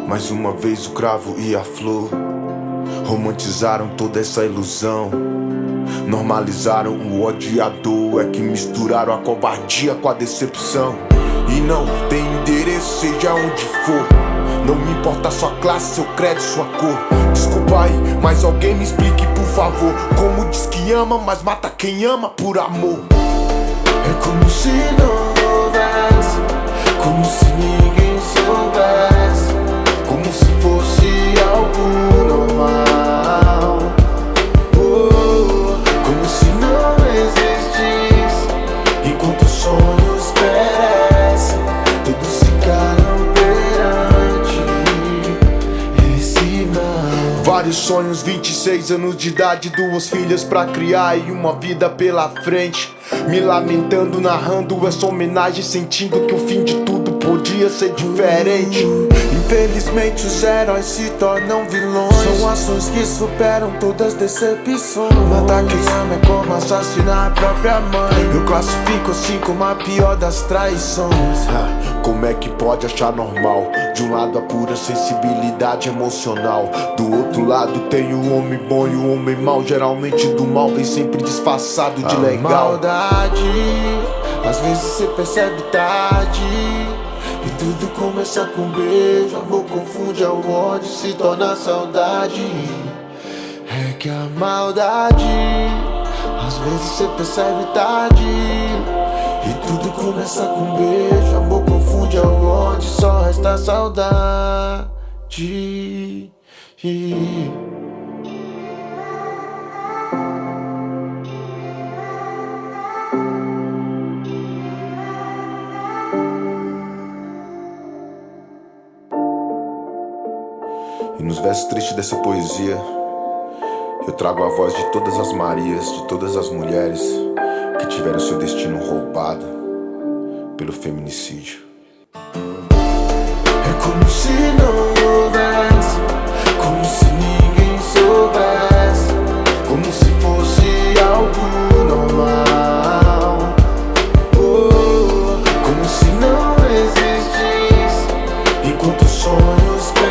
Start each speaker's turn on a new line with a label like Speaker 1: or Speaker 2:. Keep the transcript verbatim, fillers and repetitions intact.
Speaker 1: Mais uma vez o cravo e a flor romantizaram toda essa ilusão, normalizaram o odiador. É que misturaram a covardia com a decepção. E não tem endereço, seja onde for. Não me importa sua classe, seu credo, sua cor. Desculpa aí, mas alguém me explique por favor. Como diz que ama, mas mata quem ama por amor.
Speaker 2: É como se não houvesse, como se ninguém soubesse, como se fosse algo normal. Oh, como se não existisse, enquanto os sonhos perecem, todos se calam perante esse mal.
Speaker 1: Vários sonhos, vinte e seis anos de idade, duas filhas pra criar e uma vida pela frente. Me lamentando, narrando essa homenagem, sentindo que o fim de tudo podia ser diferente.
Speaker 2: Infelizmente os heróis se tornam vilões, são ações que superam todas as decepções. Matar quem ama é como assassinar a própria mãe. Eu classifico assim como a pior das traições.
Speaker 1: ah, Como é que pode achar normal? De um lado a pura sensibilidade emocional, do outro lado tem o homem bom e o homem mau. Geralmente do mal vem sempre disfarçado de
Speaker 2: a
Speaker 1: legal.
Speaker 2: Maldade, às vezes cê percebe tarde, e tudo começa com um beijo. Amor confunde ao ódio, se torna saudade. É que a maldade, às vezes cê percebe tarde, e tudo começa com um beijo. Amor confunde ao ódio, só resta saudade.
Speaker 1: E nos versos tristes dessa poesia eu trago a voz de todas as Marias, de todas as mulheres que tiveram seu destino roubado pelo feminicídio.
Speaker 2: É como se não houvesse, como se ninguém soubesse, como se fosse algo normal. Oh, como se não existisse, enquanto os sonhos